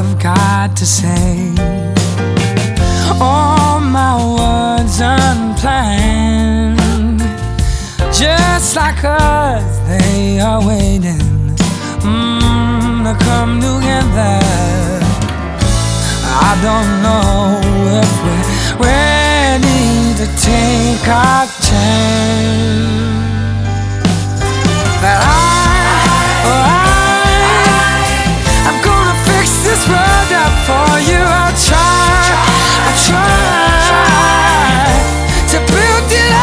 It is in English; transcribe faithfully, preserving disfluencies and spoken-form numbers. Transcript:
I've got to say. All my words unplanned, just like us, they are waiting mm, to come together. I don't know if we're ready to take off